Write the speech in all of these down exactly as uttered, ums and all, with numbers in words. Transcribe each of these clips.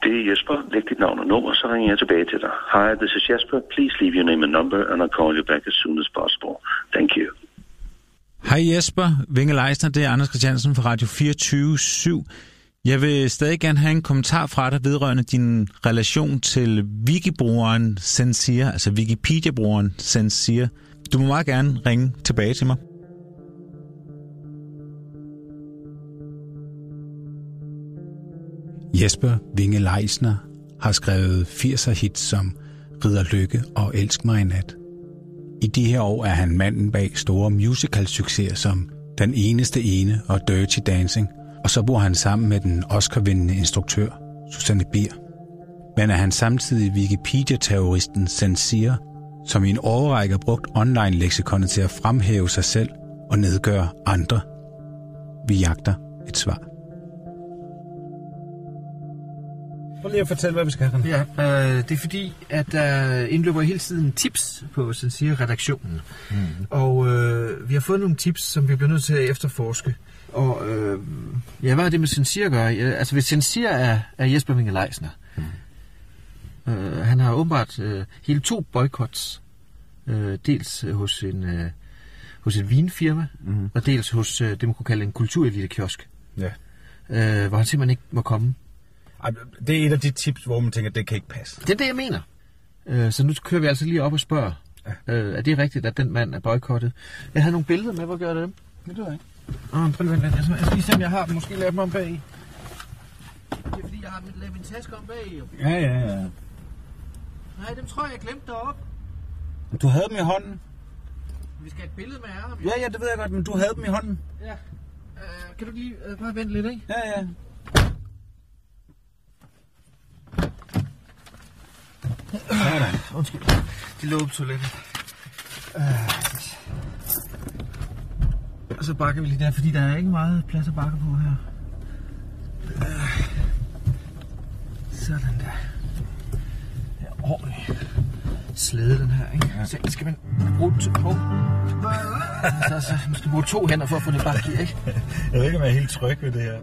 Det er Jesper. Læg dit navn og nummer, så ringer jeg tilbage til dig. Hi, this is Jesper. Please leave your name and number, and I'll call you back as soon as possible. Thank you. Hej Jesper, Winge Leisner, det er Anders Christiansen fra Radio fireogtyve syv. Jeg vil stadig gerne have en kommentar fra dig vedrørende din relation til wikibrugeren Censir, altså Wikipedia-brugeren Censir. Du må meget gerne ringe tilbage til mig. Jesper Winge Leisner har skrevet firser-hits som Ridder Lykke og Elsk mig i nat. I de her år er han manden bag store musical-succeser som Den eneste ene og Dirty Dancing, og så bor han sammen med den Oscar-vindende instruktør Susanne Bier. Men er han samtidig Wikipedia-terroristen Censir, som i en årrække har brugt online-leksikonet til at fremhæve sig selv og nedgøre andre? Vi jagter et svar. Prøv lige at fortælle, hvad vi skal have. Ja, øh, det er fordi, at der indløber hele tiden tips på Censir-redaktionen. Mm. Og øh, vi har fået nogle tips, som vi bliver nødt til at efterforske. Og øh, ja, hvad er det med Censir at gøre? Altså, hvis Censir er, er Jesper Winge Leisner. Mm. Øh, han har åbenbart øh, hele to boykots. Øh, dels hos en øh, hos et vinfirma, mm. og dels hos øh, det, man kunne kalde en kulturelite-kiosk. Ja. Øh, hvor han simpelthen ikke må komme. Det er et af de tips, hvor man tænker, at det kan ikke passe. Det er det, jeg mener. Øh, så nu kører vi altså lige op og spørger. Ja. Øh, er det rigtigt, at den mand er boykottet? Jeg havde nogle billeder med, hvor gør det dem? Det ved jeg ikke. Åh, oh, prøv lige vent. Jeg skal lige se, om jeg har dem. Måske lave dem om bag. Det er fordi, jeg har lavet min taske om bag. Ja, ja, ja. Nej, dem tror jeg, jeg glemte derop. Du havde dem i hånden. Vi skal have et billede med ham. Ja, ja, det ved jeg godt, men du havde dem i hånden. Ja. Øh, kan du lige øh, bare vente lidt, ikke? Ja, ja. Sådan. Undskyld. De lå på toilettet. Øh. Og så bakker vi lige der, fordi der er ikke meget plads at bakke på her. Øh. Sådan der. Det er ordentligt slæde, den her, ikke? Så skal man bruge to. Oh. Så, så man skal bruge to hænder for at få det bakke i, ikke? Jeg ved ikke, om jeg er helt tryg ved det her.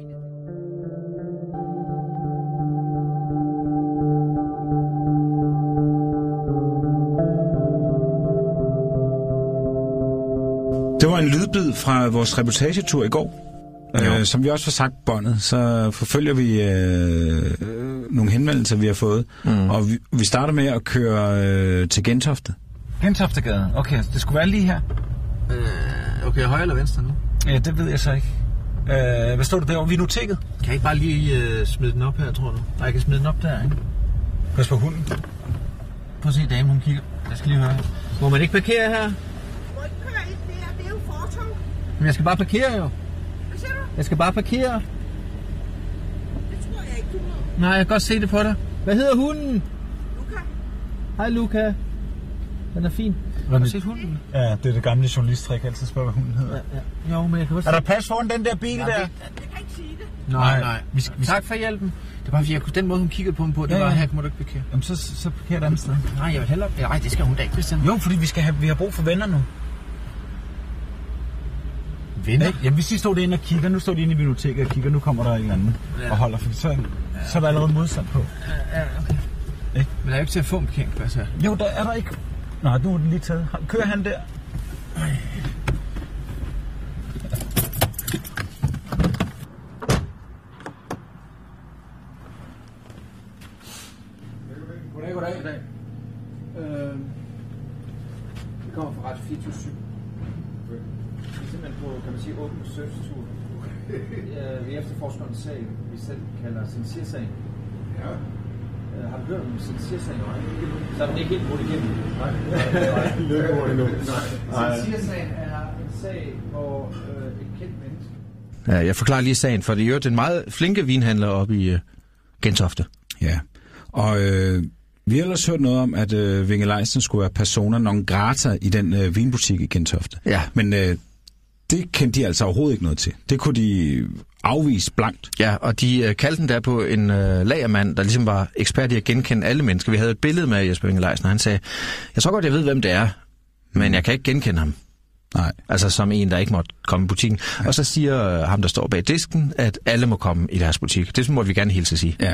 Det var en lydbid fra vores reportagetur i går. Øh, som vi også får sagt båndet, så forfølger vi øh, nogle henvendelser, vi har fået. Mm. Og vi, vi starter med at køre øh, til Gentofte. Gentoftegade? Okay, det skulle være lige her. Øh, okay, højre eller venstre nu? Ja, det ved jeg så ikke. Øh, hvad står der derovre? Vinoteket? Kan jeg ikke bare lige øh, smide den op her, tror du? Nej, jeg kan smide den op der, ikke? Pas på hunden. Prøv at se, damen, hun kigger. Jeg skal lige høre. Må man ikke parkere her? Må ikke køre ind der, det er jo fortov. Men jeg skal bare parkere, jo. Hvad siger du? Jeg skal bare parkere. Det tror jeg ikke, du må. Nej, jeg kan godt se det på dig. Hvad hedder hunden? Luca. Hej, Luca. Den er fin. Har du set hunden? Ja, det er det gamle journalisttrik, altid spørger, hvad hunden hedder. Ja, ja. Jo, men jeg kan godt se. Er der pas foran den der bil nej, der? Jeg kan ikke sige det. Nej, nej. Vi skal, vi skal... Tak for hjælpen. Det var fordi, jeg kunne, den måde, hun kiggede på mig på, det ja, var, her må du ikke parkere. Jamen, så, så parkerer et andet sted. Nej, jeg vil hellere... Nej, det skal hun da ikke bestemme. Jo, fordi vi, skal have, vi har brug for venner nu. Venner? Ja, jamen, hvis de stod derinde og kigger, nu står de inde i biblioteket og kigger, nu kommer der en anden ja. og holder, for så, ja. så er der allerede modstand på. Ja, okay. Ikke? Men der er jo ikke til at få en parkeringsplads her. Jo, der er der ikke. Nej, nu er den lige taget. Kører han der? Ej. Goddag, goddag. goddag. Øh, vi kommer fra Radio fireogtyve syv. Vi er simpelthen på, kan man sige, åben besøgstur. Okay. Vi efterforsker en sag, vi selv kalder Censir-sagen. Ja. Uh, har du hørt om Censir-sagen? Nej. Så er den ikke helt brudt igennem. Nej. Nej. Nej. Censir-sagen er en sag, hvor øh, et kendt menneske... Ja, jeg forklarer lige sagen, for det er jo den meget flinke vinhandler oppe i uh, Gentofte. Ja, og øh, vi har ellers hørt noget om, at øh, Winge Leisner skulle være persona non grata i den øh, vinbutik i Gentofte. Ja. Men øh, det kendte de altså overhovedet ikke noget til. Det kunne de afvise blankt. Ja, og de øh, kaldte den der på en øh, lagermand, der ligesom var ekspert i at genkende alle mennesker. Vi havde et billede med Jesper Winge Leisner, han sagde, jeg tror godt, jeg ved, hvem det er, men jeg kan ikke genkende ham. Nej. Altså som en, der ikke måtte komme i butikken. Ja. Og så siger øh, ham, der står bag disken, at alle må komme i deres butik. Det må vi gerne hilse at sige. Ja.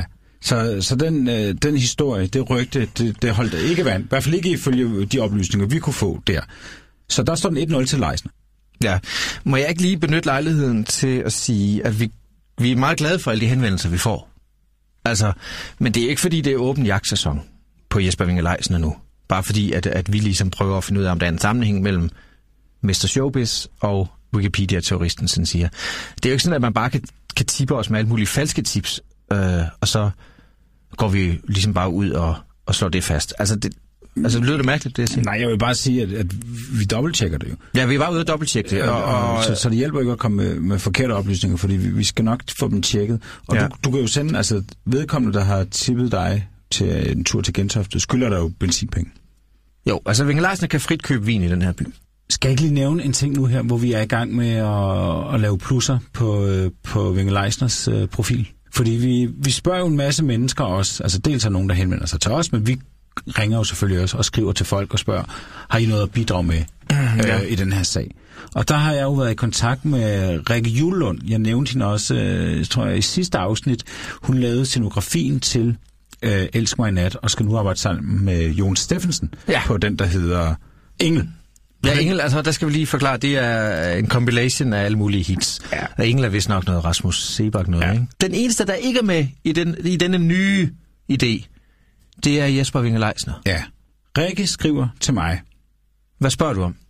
Så, så den, øh, den historie, det rygte, det, det holdt ikke vand. I hvert fald ikke ifølge de oplysninger, vi kunne få der. Så der står den et nul til Leisner. Ja. Må jeg ikke lige benytte lejligheden til at sige, at vi, vi er meget glade for alle de henvendelser, vi får. Altså, men det er ikke fordi, det er åben jagtsæson på Jesper Winge Leisner nu. Bare fordi, at, at vi ligesom prøver at finde ud af, om der er en sammenhæng mellem mister Showbiz og Wikipedia-terroristen, sådan siger. Det er jo ikke sådan, at man bare kan, kan tippe os med alle mulige falske tips, øh, og så går vi ligesom bare ud og, og slår det fast. Altså, det, altså, lyder det mærkeligt, det jeg siger? Nej, jeg vil bare sige, at, at vi dobbelttjekker det jo. Ja, vi er bare ude og dobbelttjekke det. Og, og, og, så, så det hjælper ikke at komme med, med forkerte oplysninger, fordi vi, vi skal nok få dem tjekket. Og ja. du, du kan jo sende, altså vedkommende, der har tippet dig til en tur til Gentofte, skylder der jo benzinpenge. Jo, altså Winge Leisner kan frit købe vin i den her by. Skal jeg ikke lige nævne en ting nu her, hvor vi er i gang med at, at lave plusser på, på Winge Leisners uh, profil? Fordi vi, vi spørger jo en masse mennesker også, altså dels er nogen, der henvender sig til os, men vi ringer jo selvfølgelig også og skriver til folk og spørger, har I noget at bidrage med ja. øh, i den her sag? Og der har jeg jo været i kontakt med Rikke Julelund. Jeg nævnte hende også, øh, tror jeg, i sidste afsnit. Hun lavede scenografien til øh, Elsk mig i nat, og skal nu arbejde sammen med Jon Steffensen ja. på den, der hedder Engel. Ja, Engel, altså der skal vi lige forklare, det er en compilation af alle mulige hits. Ja. Og Engel er vist nok noget Rasmus Sebak noget, ja. Ikke? Den eneste, der ikke er med i, den, i denne nye idé, det er Jesper Winge Leisner. Ja. Rikke skriver til mig. Hvad spørger du om?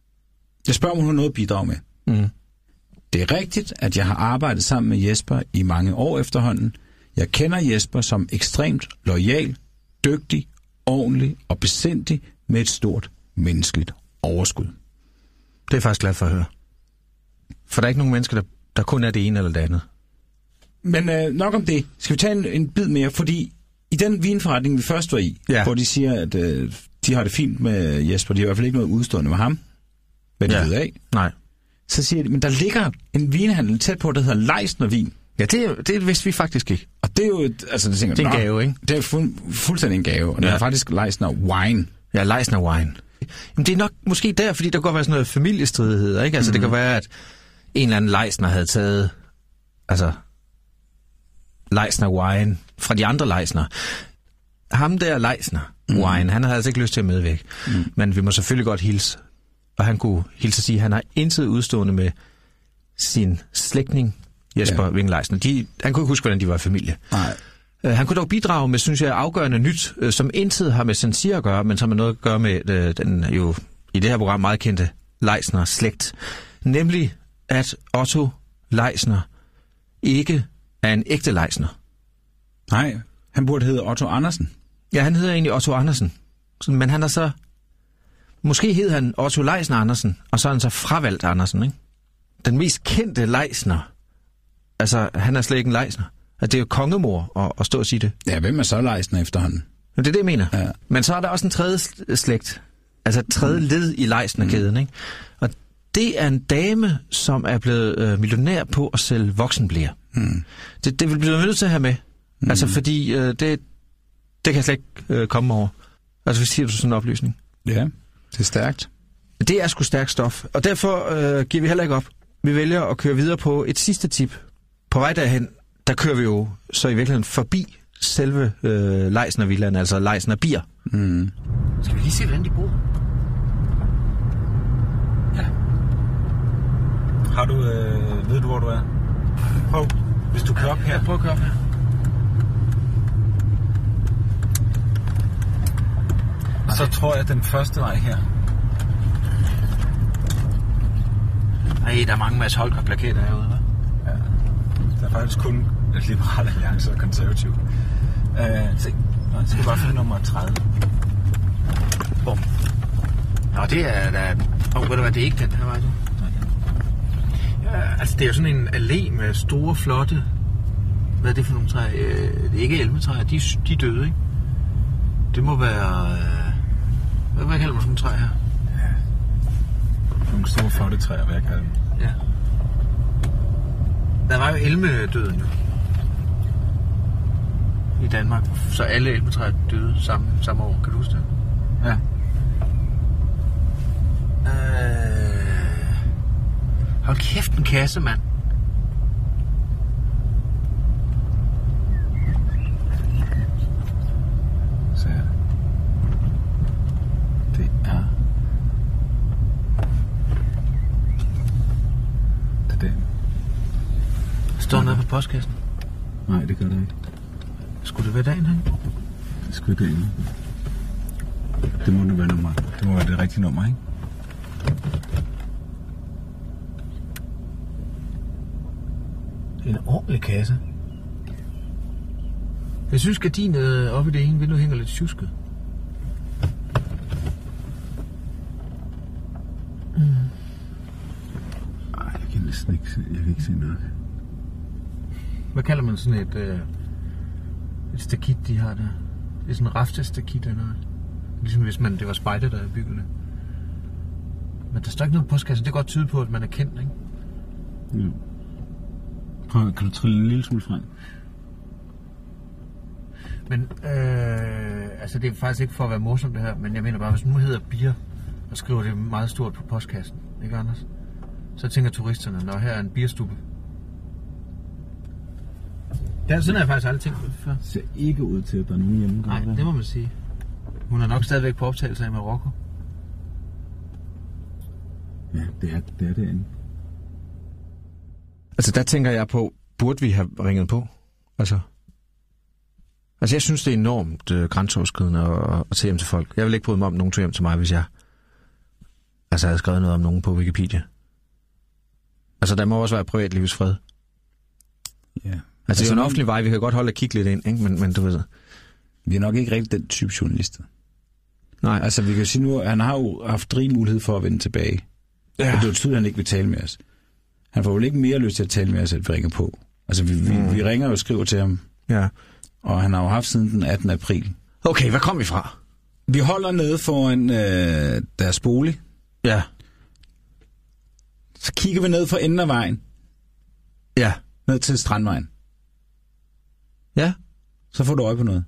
Jeg spørger, om hun har noget at bidrage med. Mm. Det er rigtigt, at jeg har arbejdet sammen med Jesper i mange år efterhånden. Jeg kender Jesper som ekstremt loyal, dygtig, ordentlig og besindig med et stort menneskeligt overskud. Det er jeg faktisk glad for at høre. For der er ikke nogen mennesker, der, der kun er det ene eller det andet. Men øh, nok om det. Skal vi tage en, en bid mere, fordi i den vinforretning, vi først var i, ja. hvor de siger, at øh, de har det fint med Jesper, de har i hvert fald ikke noget udstående med ham, hvad de ja. ved af. Nej. Så siger de, men der ligger en vinhandel tæt på, der hedder Leisner Vin. Ja, det, det vidste vi faktisk ikke. Og det er jo, altså det, tænker, det er en gave, ikke? Det er fu- fuldstændig en gave, og ja. det er faktisk Leisner Wine. Ja, Leisner Wine. Jamen, det er nok måske der, fordi der kan være sådan noget familiestridighed, ikke? Altså, mm. det kan være, at en eller anden Leisner havde taget, altså, Leisner Wine fra de andre Leisner. Ham der Leisner mm. Wine, han havde altså ikke lyst til at medvirke. Mm. Men vi må selvfølgelig godt hilse. Og han kunne hilse at sige, at han har intet udstående med sin slægtning, Jesper ja. Winge Leisner. De, han kunne ikke huske, hvordan de var i familie. Nej. Uh, han kunne dog bidrage med, synes jeg, afgørende nyt, uh, som intet har med Sansir at gøre, men som har noget at gøre med uh, den jo i det her program meget kendte Leisner slægt. Nemlig, at Otto Leisner ikke er en ægte Leisner. Nej, han burde hedde Otto Andersen. Ja, han hedder egentlig Otto Andersen. Men han er så... Måske hed han Otto Leisner Andersen, og så er han så fravalgt Andersen, ikke? Den mest kendte Leisner. Altså, han er slet ikke en Leisner. Altså, det er jo kongemor at, at stå og sige det. Ja, hvem er så Leisner efterhånden? Men det er det, jeg mener. Ja. Men så er der også en tredje slægt. Altså et tredje mm. led i Leisner-kæden, ikke? Og det er en dame, som er blevet øh, millionær på at sælge voksenbleer. Mm. Det, det vil blive nødt til at have med. Mm. Altså, fordi øh, det, det kan jeg slet ikke øh, komme over. Altså, hvad siger du sådan en oplysning? Ja, det er stærkt. Det er sgu stærkt stof. Og derfor øh, giver vi heller ikke op. Vi vælger at køre videre på et sidste tip. På vej derhen, der kører vi jo så i virkeligheden forbi selve øh, Leisner-villaen, altså Leisner-bier. Mm. Skal vi lige se, hvordan de bor? Ja. Har du, øh, ved du, hvor du er? Prøv, hvis du kører op her. Ja, prøv at køre op her. Så tror jeg, den første vej her. Ej, der er mange Mads Holger-plakater herude, hva'? Ja. Der er faktisk kun Liberal Alliance og Konservativ. Uh, se, jeg skal bare finde nummer tredive. Bum. Nå, det er da... Åh, oh, ved du hvad, det er ikke den her vej, du? Ja, altså, det er jo sådan en allé med store, flotte... Hvad er det for nogle træer? Det er ikke elmetræer, de, de er døde, ikke? Det må være... Hvad, hvad kalder man sådan nogle træer her? Ja. Nogle store, flotte træer, hvad jeg kalder dem. Ja. Der var jo elmedøden jo. I Danmark. Så alle elmetræer døde samme, samme år. Kan du huske det? Ja. Øh... Hold kæft, en kasse, mand. kassen? Nej, det gør det ikke. Skulle det være dagen, han? Det skulle det ikke. Det må nu være nummer. Det må være det rigtige nummer, ikke? En ordentlig kasse. Jeg synes, gardinet oppe i det ene vindue hænger lidt tjusket. Mm. Ej, jeg kan næsten ikke se, jeg kan ikke se nok. Hvad kalder man sådan et, øh, et stakit, de har der? Det er sådan en raftestakit eller noget. Ligesom hvis man, det var spejder, der havde bygget det. Men der står ikke noget på postkassen. Det kan godt tyde på, at man er kendt, ikke? Ja. Prøv, kan du trille en lille smule frem? Men, øh, altså det er faktisk ikke for at være morsomt det her, men jeg mener bare, hvis nu hedder bier, og skriver det meget stort på postkassen, ikke Anders? Så tænker turisterne, når her er en bierstube. Ja, sådan har jeg faktisk aldrig tænkt på det før. Det ser ikke ud til, at der er nogen hjemme. Nej, det må man sige. Hun er nok stadigvæk på optagelser i Marokko. Ja, det er det er derinde. Altså, der tænker jeg på, burde vi have ringet på? Altså, altså jeg synes, det er enormt øh, grænseoverskridende at, at tage hjem til folk. Jeg vil ikke bryde mig om, nogen tog hjem til mig, hvis jeg altså havde skrevet noget om nogen på Wikipedia. Altså, der må også være privatlivsfred. Ja. Altså, altså, det er jo en offentlig vej, vi kan godt holde og kigge lidt ind, ikke? Men, men du ved... Vi er nok ikke rigtig den type journalister. Nej. Altså, vi kan sige nu, at han har jo haft rig mulighed for at vende tilbage. Ja. Og det er jo tydeligt, at han ikke vil tale med os. Han får jo ikke mere lyst til at tale med os, at vi ringer på. Altså, vi, vi, mm. vi ringer og skriver til ham. Ja. Og han har jo haft siden den attende april. Okay, hvad kom vi fra? Vi holder nede foran øh, deres bolig. Ja. Så kigger vi ned for enden af vejen. Ja. Ned til Strandvejen. Ja. Så får du øje på noget.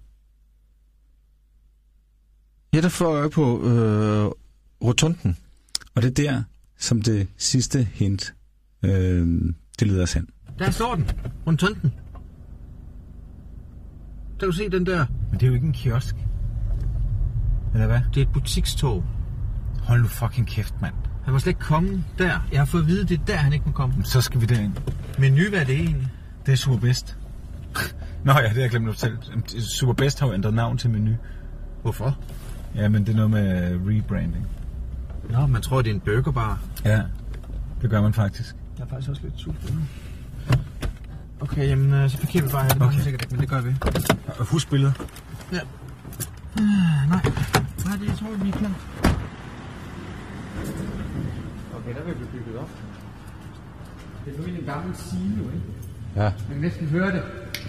Ja, der får øje på øh, rotunden. Og det er der, som det sidste hint, øh, det leder os hen. Der står den. Rotunden. Der kan du se den der. Men det er jo ikke en kiosk. Eller hvad? Det er et butikstog. Hold nu fucking kæft, mand. Han må slet ikke komme der. Jeg har fået at vide, det er der, han ikke må komme. Så skal vi derind. Menu, hvad er det egentlig? Det er Superbest. Nå ja, det har jeg glemt at fortælle. Superbest har jo ændret navn til Menu. Hvorfor? Ja, men det er noget med rebranding. Nå, man tror, det er en burgerbar. Ja, det gør man faktisk. Jeg er faktisk også lidt sulten. Okay, jamen, så parkerer vi bare her. Det okay. Sikkert ikke, men det gør vi. Og husk billedet. Ja. Uh, nej. Nej, det jeg tror, vi er klar. Okay, der vil blive bygget op. Det er nu en gammel silo, ikke? Ja. Man kan næsten høre det.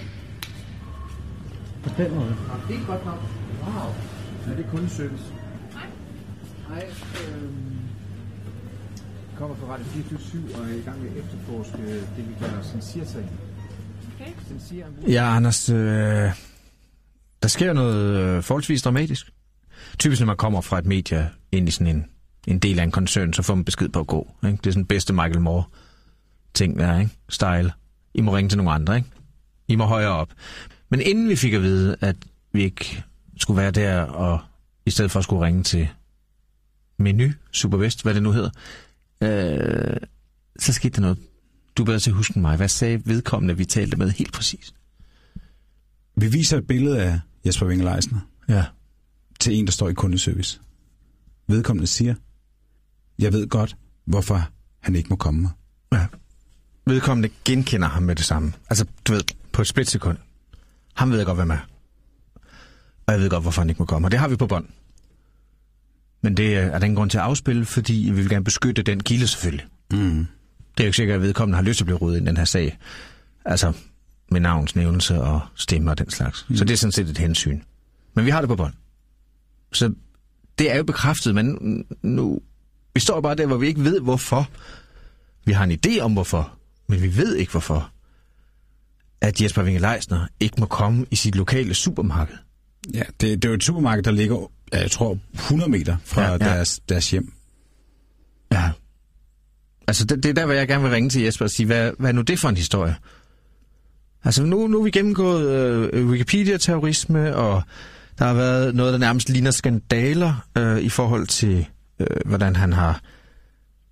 På den måde. Ja, det er godt nok. Wow. Ja, det er kundeservice. Nej. Nej, øhm... Jeg kommer fra Radio fireogtyve syv og er i gang med at efterforske det, vi kalder Sensir-sagen. Okay. Sensir... Ja, Anders, øh, der sker noget øh, forholdsvis dramatisk. Typisk, når man kommer fra et medie ind i sådan en, en del af en koncern, så får man besked på at gå. Ikke? Det er sådan bedste Michael Moore-ting der, ikke? Style. I må ringe til nogle andre, ikke? I må højere op. Men inden vi fik at vide, at vi ikke skulle være der, og i stedet for at skulle ringe til Menu, Superbest, hvad det nu hedder, øh, så skete der noget. Du er bedre til at huske mig. Hvad sagde vedkommende, vi talte med helt præcis? Vi viser et billede af Jesper Winge Leisner. Ja. Til en, der står i kundeservice. Vedkommende siger, jeg ved godt, hvorfor han ikke må komme mig. Ja. Vedkommende genkender ham med det samme. Altså, du ved, på et splitsekund. Han ved godt, hvem er. Og jeg ved godt, hvorfor han ikke må komme. Og det har vi på bånd. Men det er der ingen grund til at afspille, fordi vi vil gerne beskytte den kilde selvfølgelig. Mm. Det er jo ikke sikkert, at vedkommende har lyst til at blive rodet ind i den her sag. Altså, med navnsnævnelse og stemme og den slags. Mm. Så det er sådan set et hensyn. Men vi har det på bånd. Så det er jo bekræftet, men nu... Vi står bare der, hvor vi ikke ved, hvorfor. Vi har en idé om, hvorfor. Men vi ved ikke, hvorfor. At Jesper Winge Leisner ikke må komme i sit lokale supermarked. Ja, det, det er jo et supermarked, der ligger, jeg tror, hundrede meter fra ja, ja. Deres, deres hjem. Ja. Altså, det, det er der, hvor jeg gerne vil ringe til Jesper og sige, hvad, hvad er nu det for en historie? Altså, nu, nu er vi gennemgået øh, Wikipedia-terrorisme, og der har været noget, der nærmest ligner skandaler øh, i forhold til, øh, hvordan han har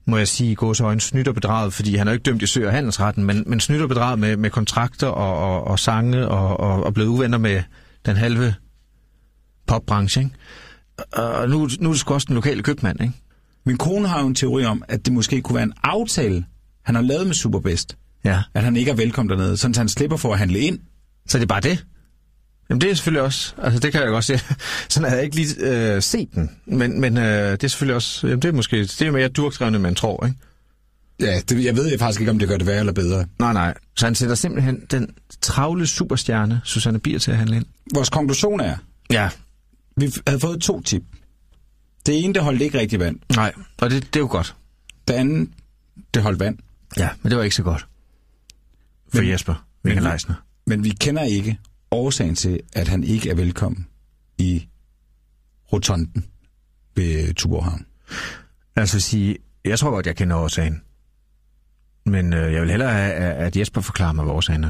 må jeg sige, gå så øjne snydt og bedraget, fordi han er jo ikke dømt i Sø- og Handelsretten, men, men snydt og bedraget med, med kontrakter og, og, og sange og, og, og blevet uvenner med den halve popbranche, ikke? Og nu, nu er det sgu også den lokale købmand, ikke? Min kone har jo en teori om, at det måske kunne være en aftale, han har lavet med Superbest. Ja. At han ikke er velkommen dernede, sådan at han slipper for at handle ind. Så det er bare det? Jamen det er selvfølgelig også, altså det kan jeg godt se. Sådan havde jeg ikke lige øh, set den, men, men øh, det er selvfølgelig også, jamen det er måske, det er mere durkdrevne, man tror, ikke? Ja, det, jeg ved faktisk ikke, om det gør det værre eller bedre. Nej, nej. Så han sætter simpelthen den travle superstjerne, Susanne Bier, til at handle ind. Vores konklusion er, ja, vi havde fået to tip. Det ene, det holdt ikke rigtig vand. Nej, og det, det er jo godt. Det andet, det holdt vand. Ja, men det var ikke så godt. For men, Jesper Winge Leisner. Men vi kender ikke årsagen til, at han ikke er velkommen i rotonden ved Tuborghavn. Altså at sige, jeg tror godt, jeg kender årsagen. Men øh, jeg vil hellere have, at Jesper forklarer mig, hvad årsagen er.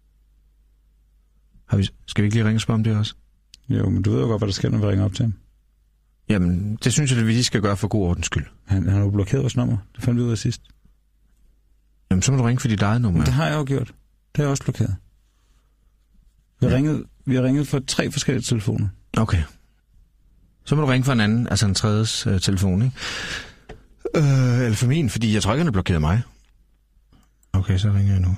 Har vi, skal vi ikke lige ringe og spørge om det også? Jo, men du ved jo godt, hvad der sker, når vi ringer op til ham. Jamen, det synes jeg, at vi lige skal gøre for god ordens skyld. Han, han har jo blokeret vores nummer. Det fandt vi ud af sidst. Jamen, så må du ringe for dit eget nummer. Men det har jeg jo gjort. Det har jeg også blokeret. Vi har, ja. ringet, vi har ringet for tre forskellige telefoner. Okay. Så må du ringe for en anden, altså en tredjes øh, telefon, ikke? Øh, eller for min, fordi jeg tror ikke, han har blokeret mig. Okay, så ringer jeg nu.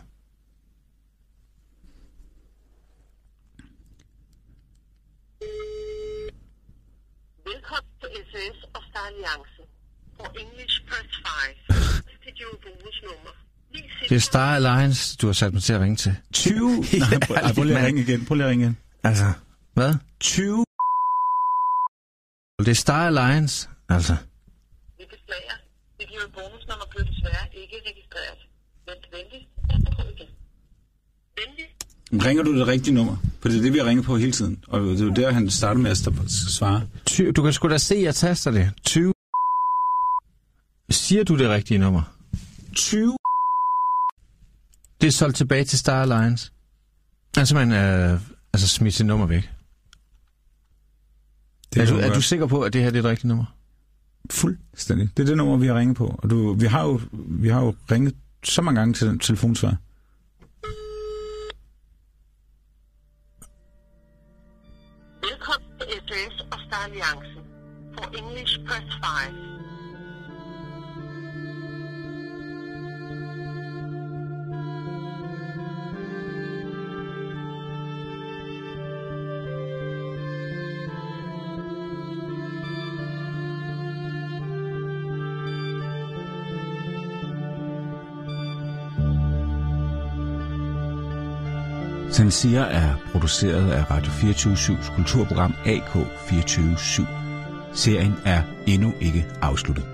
Velkommen til S O S og Star Alliance. For English Press five. Det er jo bonusnummer. Det er Star Alliance, du har sat mig til at ringe til. tyve? Nej, prøv, ej, prøv lige at ringe igen. Prøv lige at ringe igen. Altså, hvad? tyve? Det er Star Alliance, altså. Vi beklager. Det giver bonusnummer blev desværre ikke registreret. Vent venligst. Prøv igen. Venligst. Ringer du det rigtige nummer? For det er det, vi har ringet på hele tiden. Og det er jo der, han starter med at svare. tyve, du kan sgu da se, at jeg taster det. tyve. Siger du det rigtige nummer? tyve? Det er solgt tilbage til Star Alliance. Altså, man øh, altså smidt sit nummer væk. Det er, er, du, er du sikker på, at det her det er et rigtigt nummer? Fuldstændig. Det er det nummer, vi har ringet på. Og du, vi, har jo, vi har jo ringet så mange gange til den telefonsvar. Velkommen til S O S og Star Alliance. For English Press five. Tanzir er produceret af Radio fireogtyve syvs kulturprogram A K fireogtyve syv. Serien er endnu ikke afsluttet.